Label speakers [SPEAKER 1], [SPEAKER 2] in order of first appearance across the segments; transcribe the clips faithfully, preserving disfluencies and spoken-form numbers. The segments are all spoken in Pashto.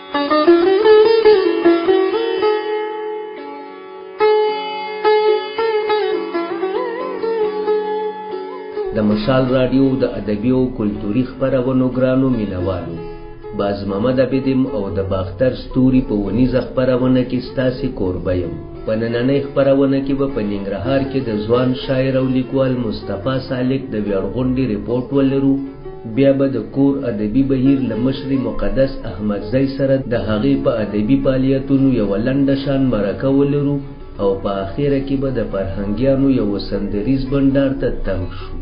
[SPEAKER 1] د مشال رادیو د ادبي او کلتوري خپرونو ګرانو مینوالو، باز محمد عبدم او د باختر ستوري په ونیزه خپرونه کې ستاسې کوربه یم. په نننۍ خپرونه کې به په ننګرهار کې د ځوان شاعر او لیکوال مصطفی سالک د ویاړغونډې رپورټ ولرو. بیا به د کور ادبي بهیر له مشر مقدس احمدزی سره د هغې په ادبي فعالیتونو یوه لنډه شان مرکه ولرو او په اخره کې به د فرهنګیانو یو سندریز بنډار ته تم شو.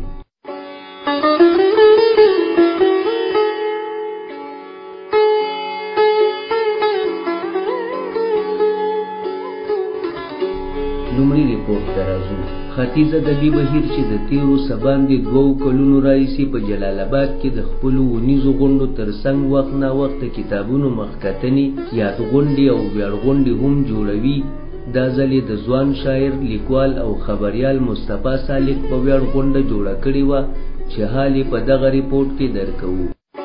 [SPEAKER 1] لومړي ریپورټ ته راځو. ختیځ ادبي بهیر چې د تیرو سباندې دوو کلونو راهیسې په جلال آباد کې د خپلو ونیزو غونډو ترڅنګ وخت ناوخت د کتابونو مخکتنې یادغونډې او ویاړغونډې هم جوړوي، دا ځل یې د ځوان شاعر، لیکوال او خبریال مصطفی سالک په ویاړغونډه جوړه کړې وه چې حال یې په دغه ریپورټ کې درکوو.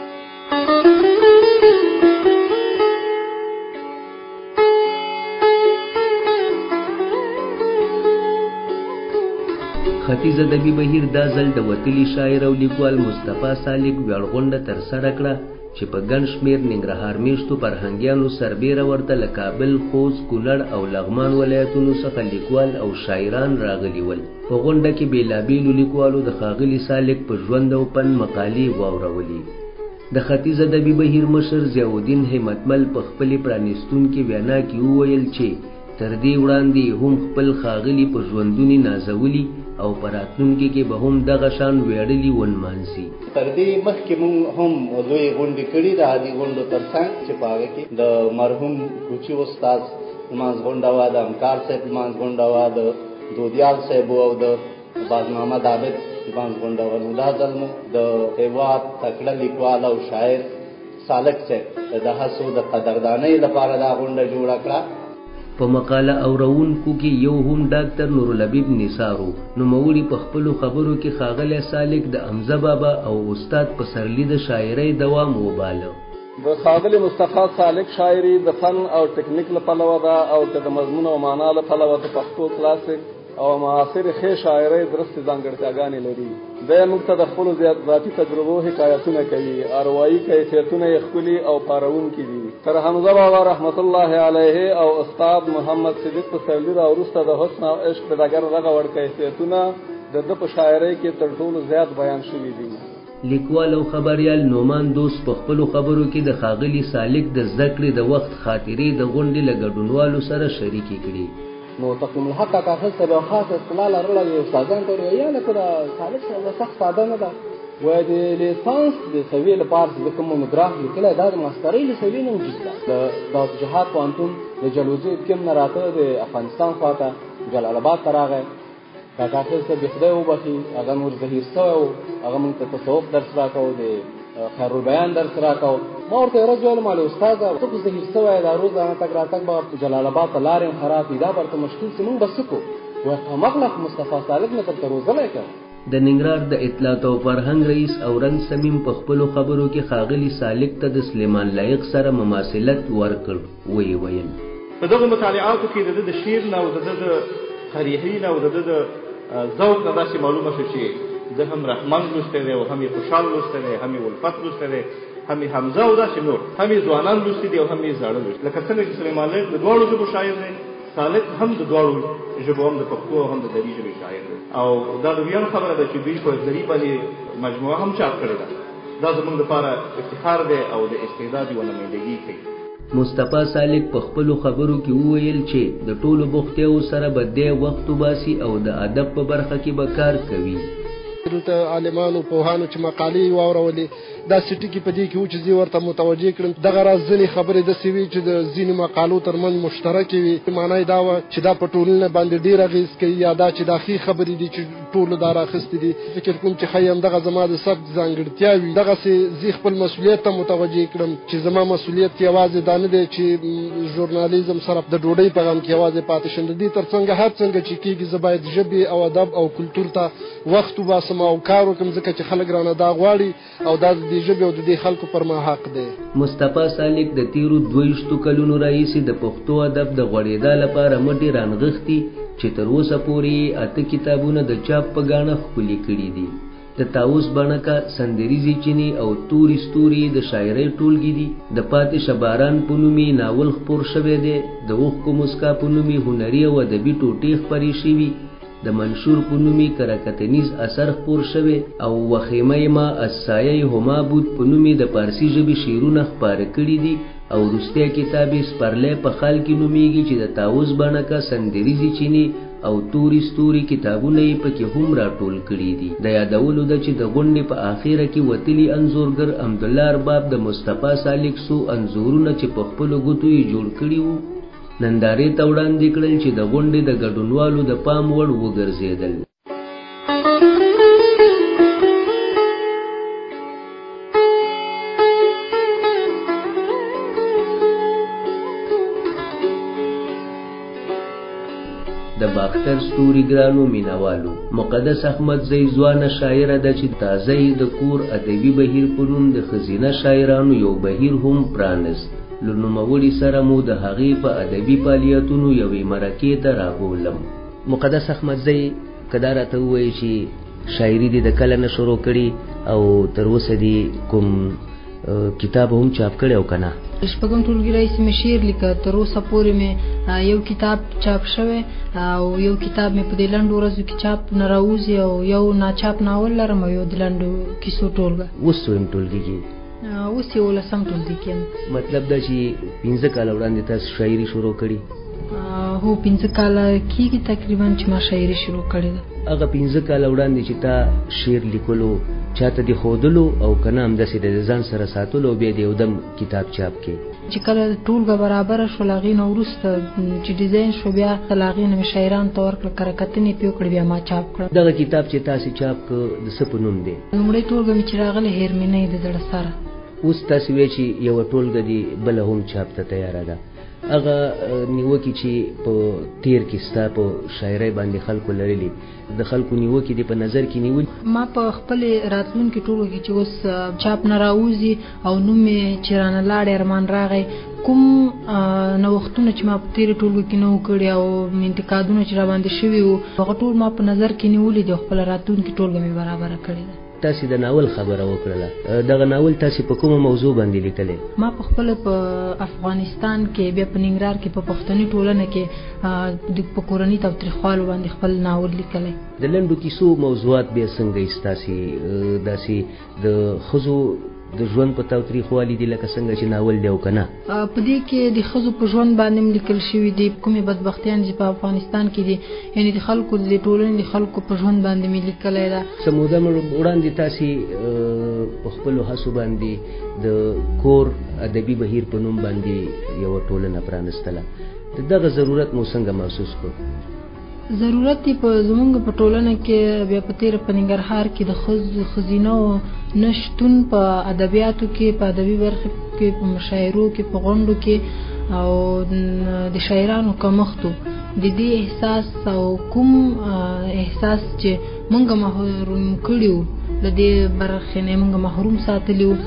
[SPEAKER 1] ختیځ ادبي بهیر دا ځل د وتلي شاعر او لیکوال مصطفی سالک ویاړغونډه ترسره کړه چې په ګڼ شمېر ننګرهار میشتو فرهنګیانو سربیره ورته له کابل، خوست، کونړ او لغمان ولایتونو څخه لیکوال او شاعران راغلي ول. په غونډه کې بېلابېلو لیکوالو د ښاغلي سالک په ژوند او فن مقالې واورولې. د ختیځ ادبي بهیر مشر ضیاءالدین همتمل په خپلې پرانیستونکې وینا کې وویل چې تر دې وړاندې هم خپل ښاغلي په ژوندونې نازولي او په راتلونکي کې به هم دغه شان ویاړلي ونمانځي.
[SPEAKER 2] تر دې مخکې موږ هم لویې غونډې کړي د عادي غونډو تر څنګ چې په هغه کې د مرحوم کوچي استاد لمانځ غونډه وه، د همکار صاحب لمانځ غونډه وه، د دودیال صاحب او د باز محمد عابد لمانځ غونډه وه. نو دا ځل مو د هېواد تکړه لیکوال او شاعر سالک صاحب د هڅو د قدردانۍ لپاره دا غونډه جوړه کړه.
[SPEAKER 1] په مقاله اورونکو کې یو هم ډاکټر نورالحبیب نثارو نوموړي په خپلو خبرو کې ښاغلی سالک د حمزه بابا او استاد پسرلي د شاعرۍ دوام وباله.
[SPEAKER 3] د ښاغلي مصطفی سالک شاعري د فن او ټکنیک له پلوه ده او که د مضمون او معنا له پلوه د پښتو کلاسیک او معاصرې ښې شاعرۍ درستې ځانګړتیاګانې لري. دی موږ ته د خپلو ذاتي تجربو حکایتونه کوي، اروایي کیفیتونه یې ښکلي او پارونکي دي. تر حمزه بابا رحمت الله علیه او استاد محمد صدیق پسرلي راوروسته د حسن او عشق د ډګر دغه وړ کیفیتونه د ده په شاعرۍ کې تر ټولو زیات بیان شوي دي.
[SPEAKER 1] لیکوال او خبریال نومان دوست په خپلو خبرو کې د ښاغلي سالک د زده کړې د وخت خاطرې د غونډې له ګډونوالو سره شریکې کړي.
[SPEAKER 2] نو تقویم الحق کاکا صاحب یو خاص اصطلاح لرله، د استادانو ته ویل لکه د سالک صاحب سخت ساده نه ده، وایي د لیسانس د سویې لپاره چې د کوم مونوګراف لیکلی دا د ماسترۍ له سویې نه وجود ده. د داوطجهاد پوهنتون د جلوزي کیم نه راته د افغانستان خواته جلال آباد ته راغی. کاکا صاحب یې خدای وبخي، هغه نور زهیر سوی و، هغه موږ ته تصوف درس راکوو، د خیرالبیان درس راکوو. ما ورته یو ورځ ویلم هلې استاده ته خو زهیر سوی یې، دا روزانه تګ راتګ به جلال آباد ته لارې هم خراب دي، دا به ورته مشکل شي، موږ به څه کوو؟ وایي قمقله خو مصطفی سالک مې درته روزلی که.
[SPEAKER 1] د ننګرهار د اطلاعات او فرهنګ رئیس اورنګ سمیم په خپلو خبرو کې ښاغلي سالک ته د سلیمان لایق سره مماثلت ورکړ. ویې ویل
[SPEAKER 4] په دغو مطالعاتو کې د ده د شعر نه او د ده د قریحي نه او د ده د ذوق نه داسې معلومه شو چې زه هم رحمان لوستی دی او هم یې خوشحال لوستی دی، هم یې الفت لوستی دی، هم یې حمزه او داسې نور، هم یې ځوانان لوستي دي او هم یې زاړه لوستي. لکه څنګه چې سلیمان لایق د دواړو ژبو شاعر دی، سالک هم د دواړو ژبو هم د پښتو او هم د دري ژبې شاعر دی. او دا د ویاړ خبره ده چې دوی په دري باندې مجموعه هم چاپ کړې ده. دا زموږ لپاره افتخار دی او د استعداد یوه نمایندګي کوي.
[SPEAKER 1] مصطفی سالک په خپلو خبرو کې وویل چې د ټولو بوختیاو سره به دی وخت وباسي او د ادب په برخه کې به کار کوي.
[SPEAKER 5] دلته عالمانو پوهانو چې مقالې واورولې داسې ټکي په دې کې و چې زه ورته متوجه کړم. دغه راز ځینې خبرې داسې وي چې د ځینې مقالو ترمنځ مشترکې وي. معنی دا وه چې دا په ټولنه باندې ډېر اغېز کوي، یا دا چې دا ښې خبرې دي چې ټولو دا راخیستې دي. فکر کوم چې ښایي همدغه زما د سبک ځانګړتیاوي دغسې زه خپل مسؤلیت ته متوجه کړم چې زما مسؤلیت یوازې دا نه دی چې ژورنالیزم سره د ډوډۍ په غم کې یوازې پاتې شم. د دې تر څنګ هر څنګه چې کېږي زه باید ژبې او ادب او کلتور ته وخت وباسم او کار وکړم، ځکه چې خلک رانه دا غواړي او دا د دې ژبې او د دې خلکو پر ما حق دی.
[SPEAKER 1] مصطفی سالک د تیرو دویشتو کلونو راهیسې د پښتو ادب د غوړېدا لپاره مټې رانغښتي چې تر اوسه پورې اته کتابونه د چاپ په ګاڼه ښکلي کړي دي. د طاووس بڼکه، سندریزې چینې او تورې ستوري د شاعرۍ ټولګي دي. د پاتې شباران په نومي ناول خپور شوی دی. د اوښکو مسکا په نومي هنري او ادبي ټوټې خپرې شوي. د منشور په نومي کرکتنیز اثر خپور شوی او وخیمه ما السایه هما بود په نومي د پارسي ژبې شعرونه خپاره کړي دي. او وروستی کتاب یې سپرلی په خال کې نومیږي چې د طاووس بڼکه، سندریزې چینې او تورې ستوري کتابونه یې پکې هم راټول کړي دي. د یادولو ده چې د غونډې په آخره کې وتلي انځورګر حمدالله ارباب د مصطفی سالک څو انځورونه چې په خپلو ګوتو یې جوړ کړي وو نندارې ته وړاندې کړل چې د غونډې د ګډونوالو د پام وړ وګرځېدل. د باختر ستوري ګرانو مینوالو، مقدس احمدزی ځوانه شاعره ده چې تازه د کور ادبي بهیر په نوم د ښځینه شاعرانو یو بهیر هم پرانست. له نوموړي سره مو د هغې په ادبي فعالیتونو یوې مرکې ته رابولم. مقدس احمدزی که دا راته ووایي چې شاعري دې د کله نه شروع کړي او تر اوسه دې کوم کتاب هم چاپ کړی او که نه؟
[SPEAKER 6] شپږم ټولګي راهیسې مې شعر لیکه. تر اوسه پورې مې یو کتاب چاپ شوی او یو کتاب مې په دې لنډو ورځو کې چاپ نه راوځي او یو ناچاپ ناول لرم او یو د لنډو کیسو ټولګه.
[SPEAKER 1] اوس څویم ټولګي کې؟
[SPEAKER 6] اوس یولسم ټولګي کې یم.
[SPEAKER 1] مطلب دا چې پنځه کاله وړاندې تاسو شاعري شروع کړي؟
[SPEAKER 6] هو پنځه کاله کېږي تقریبا چې ما شاعري شروع کړې ده.
[SPEAKER 1] هغه پنځه کاله وړاندې چې تا شعر لیکلو چاته دې ښودلو او که نه همداسې د ځان سره ساتلو او بیا د یو دم کتاب چاپ کې؟
[SPEAKER 6] چې کله ټولګه برابره شول هغې نه وروسته چې ډیزاین شو بیا د هغې نه مې شاعرانو ته ورکړه، کرکتنې پې وکړې، بیا ما چاپ کړه.
[SPEAKER 1] دغه کتاب چې تاسې چاپ کړ د څه په نوم دی؟
[SPEAKER 6] لومړۍ ټولګه مې چې راغلې هیرمنۍ د زړه سره.
[SPEAKER 1] اوس تاسې وایي چې یوه ټولګه دې بله هم چاپ ته تیاره ده. هغه نیوکې چې په تیر کې ستا په شاعرۍ باندې خلکو لرلي، د خلکو نیوکې دې په نظر کې نیولي؟
[SPEAKER 6] ما په خپلې راتلونکي ټولګه کې چې اوس چاپ نه راوځي او نوم مې چې رانه لاړې ارمان راغی، کوم نوښتونه چې ما په تېرې ټولګه کې نه وو کړي او انتقادونه چې راباندې شوي وو هغه ټول ما په نظر کې نیولي دي او خپله راتلونکي ټولګه مې برابره کړې ده.
[SPEAKER 1] تاسې د ناول خبره وکړله، دغه ناول تاسې په کومه موضوع باندې لیکلی؟
[SPEAKER 6] ما په خپله په افغانستان کې بیا په ننګرهار کې په پښتني ټولنه کې په کورني تاوتریخوالو باندې خپل ناول لیکلی.
[SPEAKER 1] د لنډو کیسو موضوعات بیا څنګه یې ستاسې داسې د ښځو د ژوند په تاوتریخوالي دي لکه څنګه چې ناول دی او که نه؟ په
[SPEAKER 6] دې کې د ښځو په ژوند باندې هم لیکل شوي دي، کومې بدبختیان چې په افغانستان کې دي، یعنې د خلکو د ټولنې د خلکو په ژوند باندې مې لیکلی ده.
[SPEAKER 1] څه موده وړاندې تاسې په خپلو هڅو باندې د کور ادبي بهیر په نوم باندې یوه ټولنه پرانستله. د دغه ضرورت مو څنګه محسوس کړ؟
[SPEAKER 6] ضرورت یې په زمونږ په ټولنه کې بیا په تېره په ننګرهار کې د ښځینو نه شتون په ادبیاتو کې، په ادبي برخې کې، په مشاعرو کې، په غونډو کې او د شاعرانو کمښت و. د دې احساس او کوم احساس چې مونږ محروم کړي وو له دې برخې نه مونږ محروم ساتلي وو،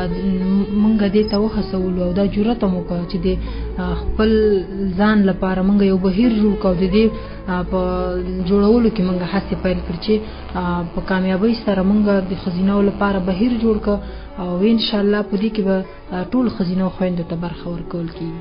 [SPEAKER 6] مونږ دې ته وهڅولو او دا جرأت مو وکړ چې د خپل ځان لپاره مونږ یو بهیر جوړ کړو. د دې په جوړولو کې مونږ هڅې پیل کړې چې په کامیابۍ سره مونږ د ښځینو لپاره بهیر جوړ کړو او انشاءالله په دې کې به ټول ښځینو خویندو ته برخه ورکول کېږي.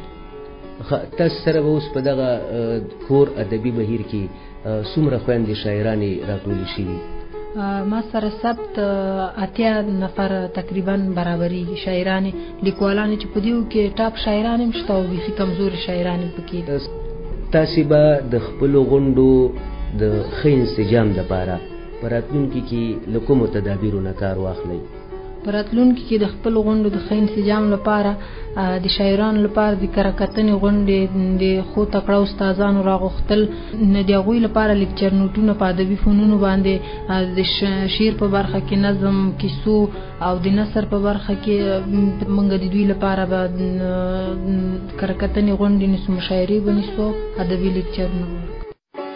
[SPEAKER 1] تاسو سره به اوس په دغه کور ادبي بهیر کې څومره خویندې شاعرانې راټولې شوي؟
[SPEAKER 6] ما سره ثبت اتیا نفر تقریبا برابرېږي شاعرانې، لیکوالانې چې په دیو کې ټاپ شاعران هم شته او بیخي کمزورې شاعران هم پکې.
[SPEAKER 1] تاسې به د خپلو غونډو د ښه انسجام دپاره په راتلونکي کې له کومو تدابیرو نه کار واخلئ؟
[SPEAKER 6] په راتلونکي کې د خپل غونډو د ښه انسجام لپاره د شاعرانو لپاره د کره کتنې غونډې د ښو تکړه استادانو راغوښتل، د هغوی لپاره لیکچر نوټونه په ادبي فنونو باندې د شعر په برخه کې نظم، کیسو او د نثر په برخه کې موږ د دوی لپاره به کره کتنې غونډې نیسو، مشاعرې به نیسو، ادبي لیکچرونه به ورکړو.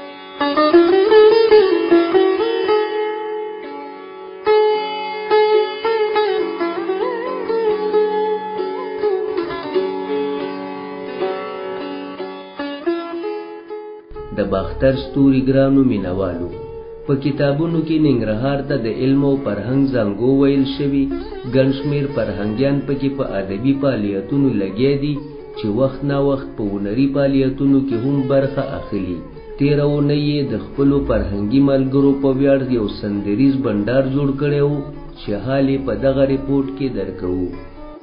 [SPEAKER 1] د باختر ستوري ګرانو مینوالو، په کتابونو کې ننګرهار ته د علم او فرهنګ زانګو ویل شوي، ګڼ شمېر فرهنګیان پکې په ادبي فعالیتونو لګیا دي چې وخت نا وخت په هنري فعالیتونو کې هم برخه اخلي. تېره اونۍ یې د خپلو فرهنګي ملګرو په ویاړ یو سندریز بنډار جوړ کړی و چې حال یې په دغه ریپورټ کې درکوو.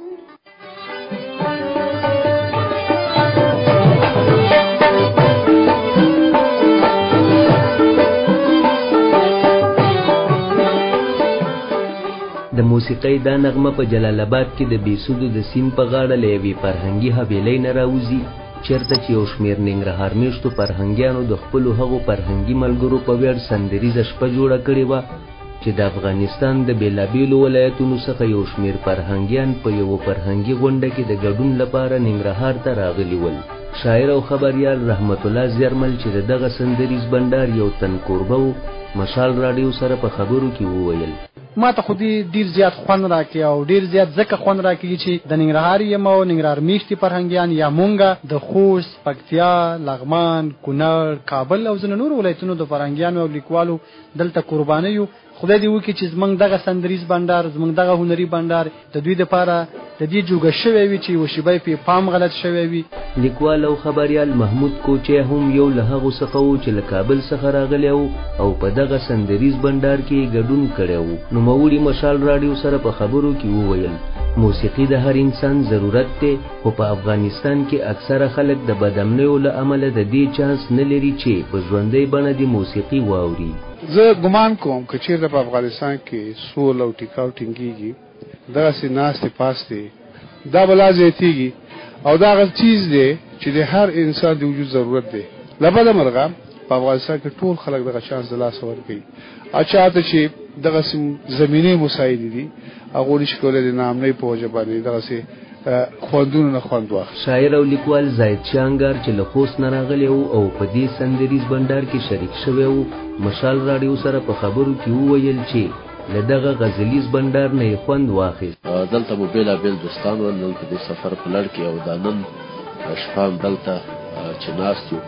[SPEAKER 1] د موسیقۍ دا نغمه په جلال آباد کې د بیسودو د سیند په غاړه له یوې فرهنګي حویلۍ نه راوځي، چېرته چې یو شمېر ننګرهار میشتو فرهنګیانو د خپلو هغو فرهنګي ملګرو په ویاړ سندریزه شپه جوړه کړې وه چې د افغانستان د بېلابېلو ولایتونو څخه یو شمېر فرهنګیان په یوه فرهنګي غونډه کې د ګډون لپاره ننګرهار ته راغلي ول. شاعر او خبریال رحمت الله زیرمل چې د دغه سندریز بنډار یو تن کوربه و، مشال راډیو سره په خبرو کې وویل:
[SPEAKER 7] ما ته خو دې ډېر زیات خوند راکړي او ډېر زیات ځکه خوند راکړي چې د ننګرهار یم او ننګرهار میشتي فرهنګیان یا مونږه د خوست، پکتیا، لغمان، کونړ، کابل او ځینو نورو ولایتونو د فرهنګیانو او لیکوالو دلته قرباني یو. خدای دې وکړي چې زمونږ دغه سندریز بنډار، زمونږ دغه هنري بنډار د دوی دپاره د دې جوګه شوی وي چې یوه شیبه پې پام غلط شوی وي.
[SPEAKER 1] لیکوال او خبریال محمود کوچی هم یو له هغو څخه و چې له کابل څخه راغلی و او په دغه سندریز بنډار کې ګډون کړی و. نوموړي مشال راډیو سره په خبرو کې وویل: موسیقي د هر انسان ضرورت دی، خو په افغانستان کې اکثره خلک د بدامنیو له امله د دې چانس نه لري چې په ژوندۍ بڼه د موسیقي واوري.
[SPEAKER 8] زه ګمان کوم که چېرته په افغانستان کې سول او ټیکاو ټینګېږي، دغسې ناستې پاستې دا به لا زیاتېږي او دا هغه چیز دی چې د هر انسان د وجود ضرورت دی. له بده مرغه په افغانستان کې ټول خلک دغه چانس د لاسه ورکوي. او چاته چې دغسې زمینې مساعدې دي هغو نشي کولی د ناامنۍ په وجه باندې دغسې خوندونو نه خوند واخلي.
[SPEAKER 1] شاعر او لیکوال زاید شانګار چې له خوست نه راغلی و او په دې سندریز بنډار کې شریک شوی و، مشال راډیو سره په خبرو کې وویل چې له دغه غزلیز بنډار نه یې خوند واخیست.
[SPEAKER 9] دلته مو بېلابېل دوستان ول، نن په دې سفر په لړ کې او دا نن شپه هم دلته چې ناست یو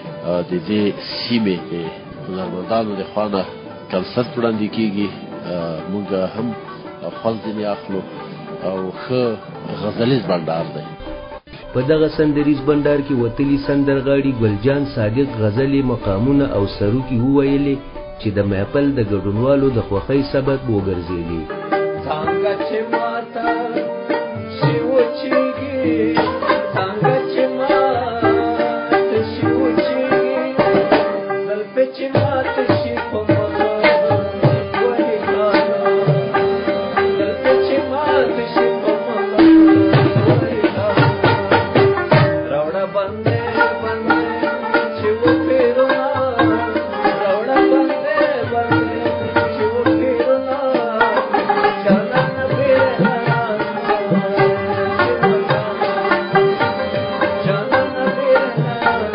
[SPEAKER 9] د دې سیمې د هنرمندانو د خوا نه کنسرت وړاندې کېږي، موږ هم خوند ځینې اخلو او ښه غزلیز بنډار دی.
[SPEAKER 1] په دغه سندریز بنډار کې وتلي سندرغاړي ګلجان صادق غزلې، مقامونه او سروکي وویلې چې د محفل د ګډونوالو د خوښۍ سبب وګرځېدې. څنګه چې ماته شي وچېږي، څنګه چې ماته شي وچېږي، زلفې چې ماته شي په مخه وهي کاڼه، زلفې چې ماته شي په مخه وهي کاڼه، راوړه بندې بندې چې وپېرونه، راوړه بندې بندې چې وپېرونه، جانانه بېرهنه جانانه بېرهنه.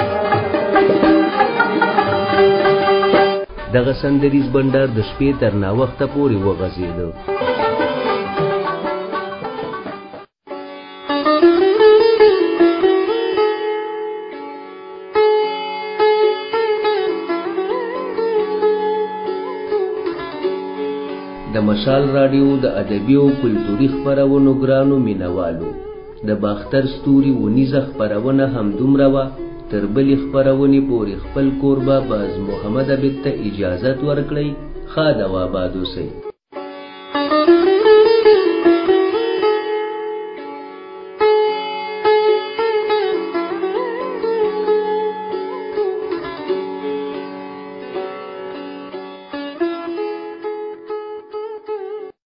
[SPEAKER 1] دغه سندریز بنډار د شپې تر ناوخته پورې وغځېده. د مشال راډیو د ادبي او کلتوري خپرونو ګرانو مینوالو، د باختر ستوري ونیزه خپرونه همدومره وه. تر بلې خپرونې پورې خپل کوربه باز محمد عبید ته اجازت ورکړئ. ښه د واباد اوسئ.